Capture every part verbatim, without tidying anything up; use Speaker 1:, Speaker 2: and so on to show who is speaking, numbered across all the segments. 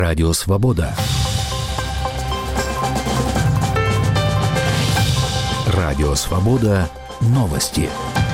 Speaker 1: Радио Свобода. Радио Свобода. Новости.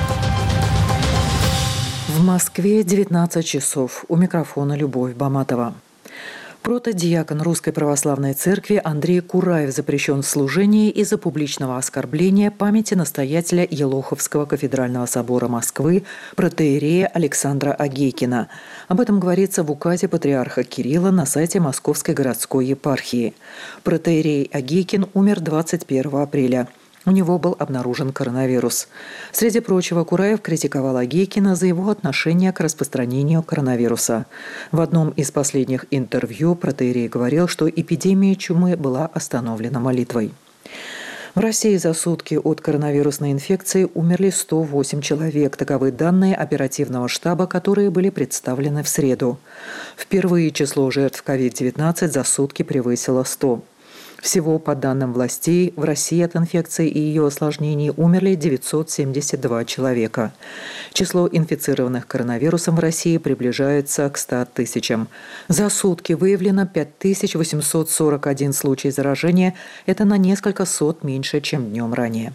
Speaker 2: В Москве девятнадцать часов. У микрофона Любовь Баматова. Протодиакон Русской Православной Церкви Андрей Кураев запрещен в служении из-за публичного оскорбления памяти настоятеля Елоховского кафедрального собора Москвы протоиерея Александра Агейкина. Об этом говорится в указе патриарха Кирилла на сайте Московской городской епархии. Протоиерей Агейкин умер двадцать первого апреля. У него был обнаружен коронавирус. Среди прочего, Кураев критиковал Агейкина за его отношение к распространению коронавируса. В одном из последних интервью протоиерей говорил, что эпидемия чумы была остановлена молитвой. В России за сутки от коронавирусной инфекции умерли сто восемь человек. Таковы данные оперативного штаба, которые были представлены в среду. Впервые число жертв ковид девятнадцать за сутки превысило сто. Всего, по данным властей, в России от инфекции и ее осложнений умерли девятьсот семьдесят два человека. Число инфицированных коронавирусом в России приближается к ста тысячам. За сутки выявлено пять тысяч восемьсот сорок один случай заражения. Это на несколько сот меньше, чем днем ранее.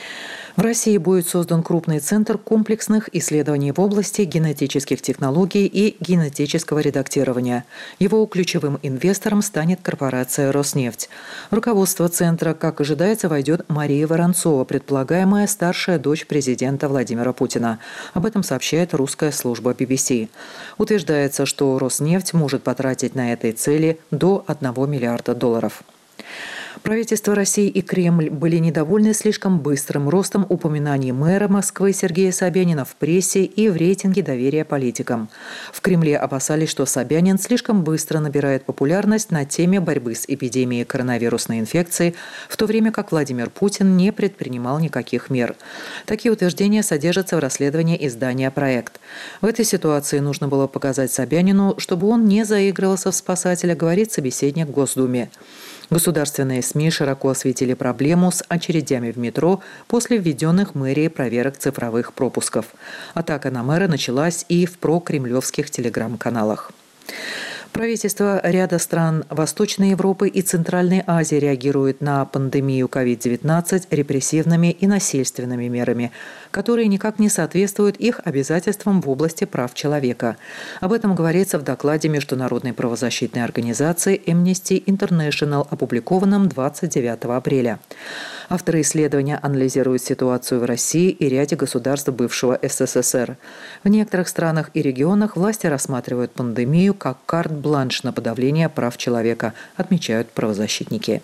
Speaker 2: В России будет создан крупный центр комплексных исследований в области генетических технологий и генетического редактирования. Его ключевым инвестором станет корпорация «Роснефть». В руководство центра, как ожидается, войдет Мария Воронцова, предполагаемая старшая дочь президента Владимира Путина. Об этом сообщает русская служба би би си. Утверждается, что «Роснефть» может потратить на этой цели до одного миллиарда долларов. Правительство России и Кремль были недовольны слишком быстрым ростом упоминаний мэра Москвы Сергея Собянина в прессе и в рейтинге доверия политикам. В Кремле опасались, что Собянин слишком быстро набирает популярность на теме борьбы с эпидемией коронавирусной инфекции, в то время как Владимир Путин не предпринимал никаких мер. Такие утверждения содержатся в расследовании издания «Проект». В этой ситуации нужно было показать Собянину, чтобы он не заигрывался в спасателя, говорит собеседник в Госдуме. Государственные СМИ широко осветили проблему с очередями в метро после введенных мэрией проверок цифровых пропусков. Атака на мэра началась и в прокремлевских телеграм-каналах. Правительства ряда стран Восточной Европы и Центральной Азии реагируют на пандемию ковид девятнадцать репрессивными и насильственными мерами, которые никак не соответствуют их обязательствам в области прав человека. Об этом говорится в докладе Международной правозащитной организации Amnesty International, опубликованном двадцать девятого апреля. Авторы исследования анализируют ситуацию в России и ряде государств бывшего эс эс эс эр. В некоторых странах и регионах власти рассматривают пандемию как карт-бланш на подавление прав человека, отмечают правозащитники.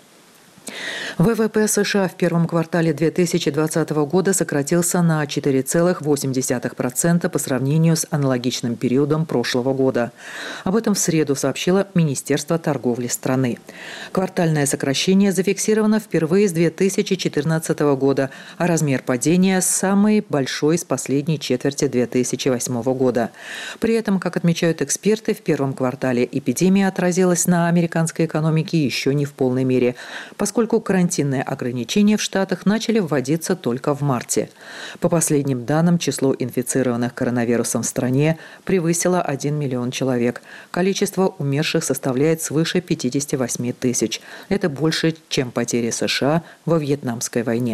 Speaker 2: вэ вэ пэ США в первом квартале две тысячи двадцатого года сократился на четыре целых восемь десятых процента по сравнению с аналогичным периодом прошлого года. Об этом в среду сообщило Министерство торговли страны. Квартальное сокращение зафиксировано впервые с две тысячи четырнадцатого года, а размер падения самый большой с последней четверти две тысячи восьмого года. При этом, как отмечают эксперты, в первом квартале эпидемия отразилась на американской экономике еще не в полной мере, поскольку карантинные ограничения в Штатах начали вводиться только в марте. По последним данным, число инфицированных коронавирусом в стране превысило один миллион человек. Количество умерших составляет свыше пятьдесят восемь тысяч. Это больше, чем потери США во Вьетнамской войне.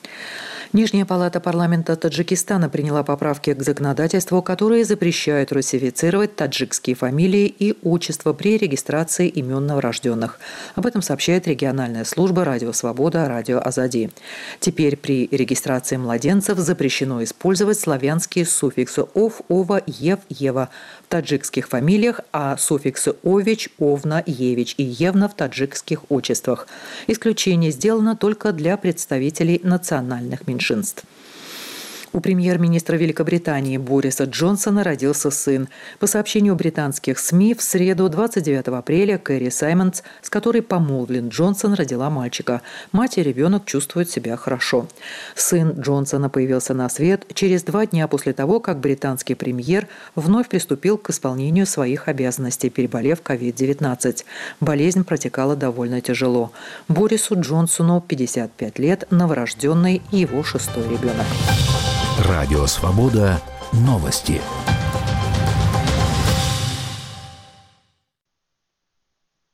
Speaker 2: Нижняя палата парламента Таджикистана приняла поправки к законодательству, которые запрещают русифицировать таджикские фамилии и отчества при регистрации имен новорожденных. Об этом сообщает региональная служба «Радио Свобода», «Радио Азади». Теперь при регистрации младенцев запрещено использовать славянские суффиксы «ов», «ова», «ев», «ева» в таджикских фамилиях, а суффиксы «ович», «овна», «евич» и «евна» в таджикских отчествах. Исключение сделано только для представителей национальных меньшинств. У премьер-министра Великобритании Бориса Джонсона родился сын. По сообщению британских СМИ, в среду двадцать девятого апреля Кэрри Саймонс, с которой помолвлен Джонсон, родила мальчика. Мать и ребенок чувствуют себя хорошо. Сын Джонсона появился на свет через два дня после того, как британский премьер вновь приступил к исполнению своих обязанностей, переболев ковид девятнадцать. Болезнь протекала довольно тяжело. Борису Джонсону пятьдесят пять лет, новорожденный и его шестой ребенок.
Speaker 1: Радио Свобода. Новости.